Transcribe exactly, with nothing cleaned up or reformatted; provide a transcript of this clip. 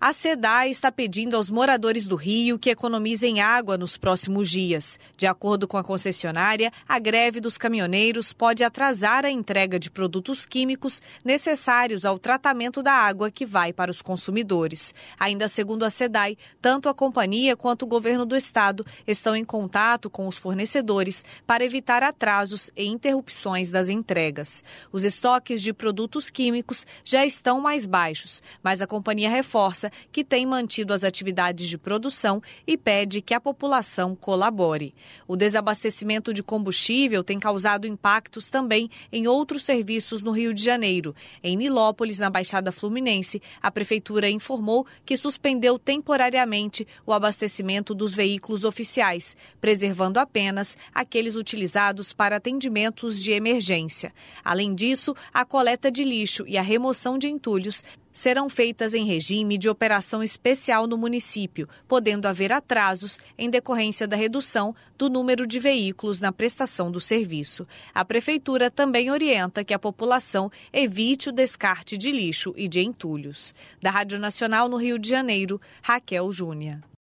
A SEDAI está pedindo aos moradores do Rio que economizem água nos próximos dias. De acordo com a concessionária, a greve dos caminhoneiros pode atrasar a entrega de produtos químicos necessários ao tratamento da água que vai para os consumidores. Ainda segundo a SEDAI, tanto a companhia quanto o governo do estado estão em contato com os fornecedores para evitar atrasos e interrupções das entregas. Os estoques de produtos químicos já estão mais baixos, mas a companhia reforça que tem mantido as atividades de produção e pede que a população colabore. O desabastecimento de combustível tem causado impactos também em outros serviços no Rio de Janeiro. Em Nilópolis, na Baixada Fluminense, a prefeitura informou que suspendeu temporariamente o abastecimento dos veículos oficiais, preservando apenas aqueles utilizados para atendimentos de emergência. Além disso, a coleta de lixo e a remoção de entulhos serão feitas em regime de operação especial no município, podendo haver atrasos em decorrência da redução do número de veículos na prestação do serviço. A prefeitura também orienta que a população evite o descarte de lixo e de entulhos. Da Rádio Nacional no Rio de Janeiro, Raquel Júnior.